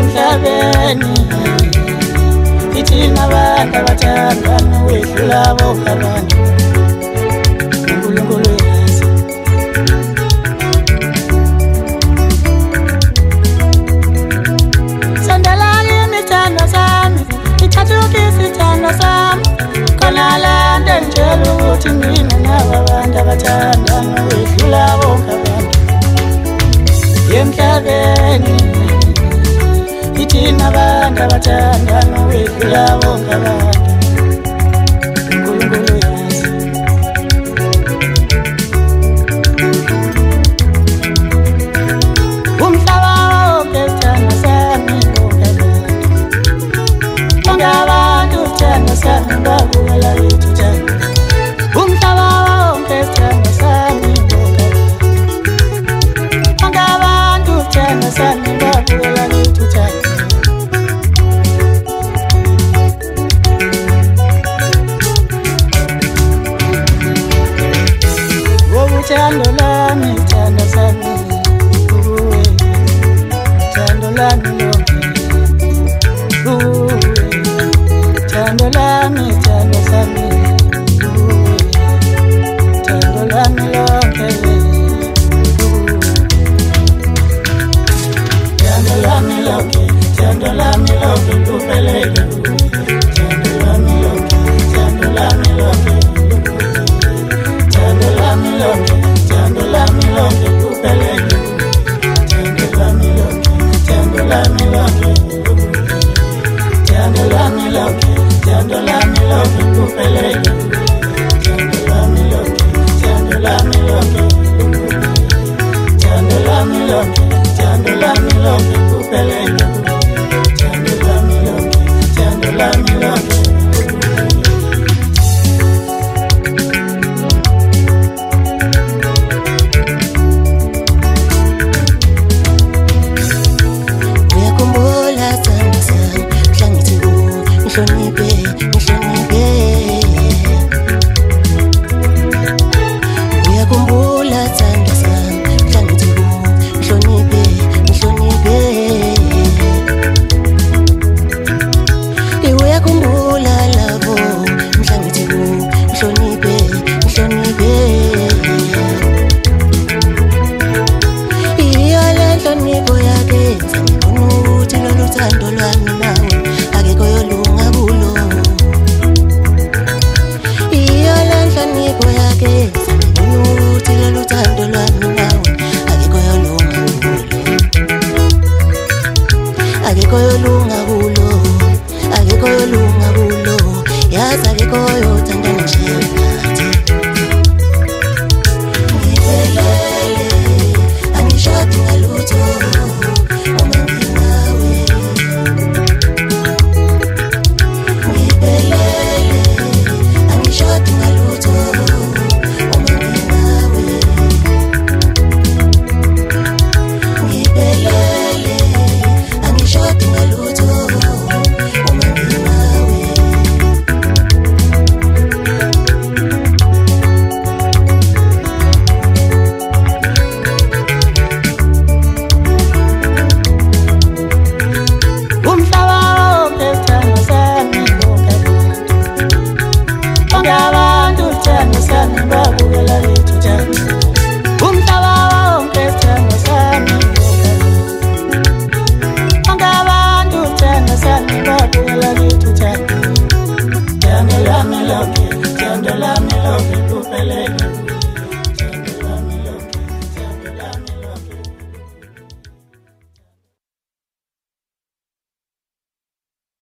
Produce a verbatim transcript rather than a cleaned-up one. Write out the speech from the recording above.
emhlabeni ithina abantu abathandana wedlula bonke abantu uNkulunkulu yazi sandalani imithando sami ithathuka isithando sami khona lento engitshela ukuthi mina naba abantu abathandana wedlula bonke abantu emhlabeni ithina abantu abathandana wedlula bonke abantu uNkulunkulu yazi umhlaba wonke uthanda sami bonke abantu uthanda sami babukela kithi uthanda umhlaba wonke uthanda sami bonke abantu uthanda sami babukela kithi uthanda Thando lami, thando sami, uwe, thando lami lonke, uwe, thando lami, thando sami, uwe, thando lami lonke, thando lami lonke, thando lami lonke, kupeleke, thando lami lonke, thando lami lonke, thando lami lonke. Thando lami lonke kupeleke Thando lami lonke Thando lami lonke Thando lami lonke Thando lami lonke kupeleke Thando lami lonke Thando lami lonke Thando lami lonke Thando lami lonke kupeleke Thando lami lonke Thando lami lonke Thando lami lonke, thando lami lonke kupeleke